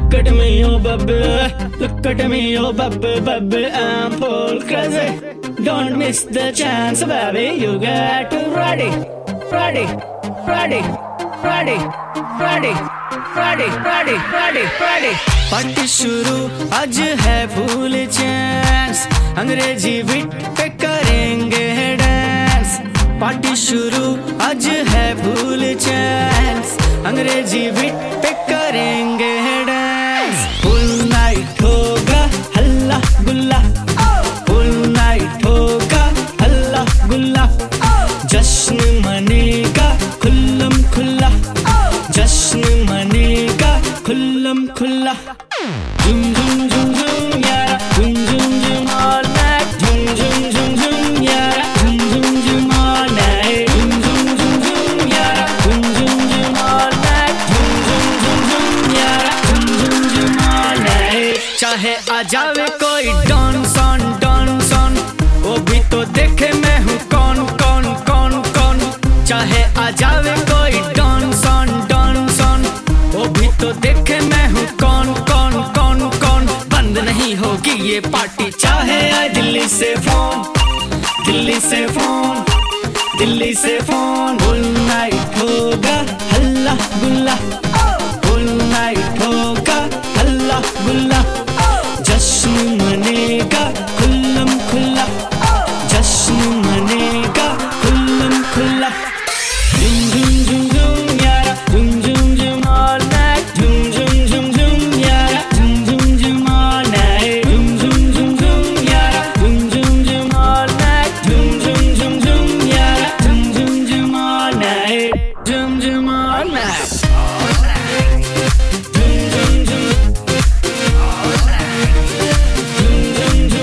Look at me, oh baby. Look at me, oh baby, baby. I'm full crazy. Don't miss the chance, baby. You got to ready, ready, ready, ready, ready, ready, ready, ready, ready. Party शुरू आज है full chance, अंग्रेजी beat पे करेंगे dance. Party शुरू आज है full chance, अंग्रेजी बीट पे करेंगे डांस। फुल नाइट होगा हल्ला गुल्ला, फुल नाइट होगा हल्ला गुल्ला। जश्न मनेगा खुल्लम खुल्ला, जश्न मनेगा खुल्लम खुल्ला। Zoom zoom zoom zoom यारा, zoom zoom zoom all night, zoom zoom zoom zoom यारा, zoom zoom zoom all night, zoom zoom zoom zoom यारा, zoom zoom zoom all night, zoom zoom zoom zoom यारा, zoom zoom zoom all night। चाहे आ जावे कोई dance on, वो भी तो देखे मैं हूँ कौन कौन कौन कौन। चाहे आ जावे कोई डांस ऑन, वो भी तो देखे मैं हूँ कौन कौन कौन कौन। बंद नहीं होगी ये पार्टी चाहे आए दिल्ली से फोन, दिल्ली से फोन, दिल्ली से फोन। फुल नाइट होगा हल्ला गुल्ला, फुल नाइट होगा हल्ला गुल्ला। जश्न मनेगा खुल्लम खुल्ला, जश्न मनेगा खुल्लम खुल्ला। Zoom zoom zoom zoom यारा, zoom zoom zoom all night, zoom zoom zoom zoom यारा, zoom zoom zoom all night, zoom zoom zoom zoom यारा, zoom zoom zoom all night, zoom zoom zoom zoom यारा, zoom zoom zoom all night, zoom zoom all night, zoom zoom zoom, zoom zoom zoom,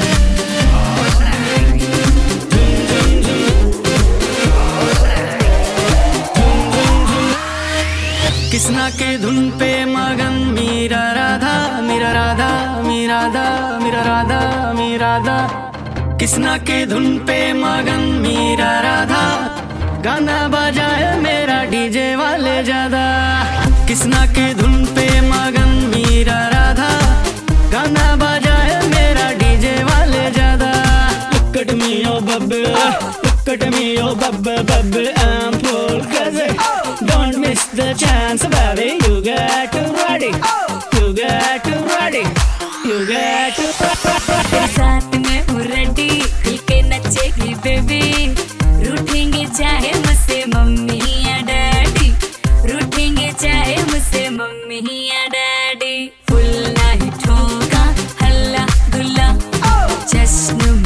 Kisna के धुन पे मगन मीरा राधा, मीरा राधा, मीरा राधा, मीरा राधा, मीरा राधा। किसना के धुन पे मगन मीरा राधा, गाना बजाए मेरा डीजे वाले ज्यादा। किसना के धुन पे मगन मीरा राधा, गाना बजाए मेरा डीजे वाले ज्यादा। Look at me, oh baby, look at me, oh baby, baby, I'm full crazy. Don't miss the chance, baby. You got to ready, you got to ready, you got to ready. साथ में हूँ ready, खुल के नचेगी baby। रूठेंगे चाहे मुझसे mummy या daddy, रूठेंगे चाहे मुझसे मम्मी या डैडी। फुल नाइट होगा हल्ला गुल्ला, जश्न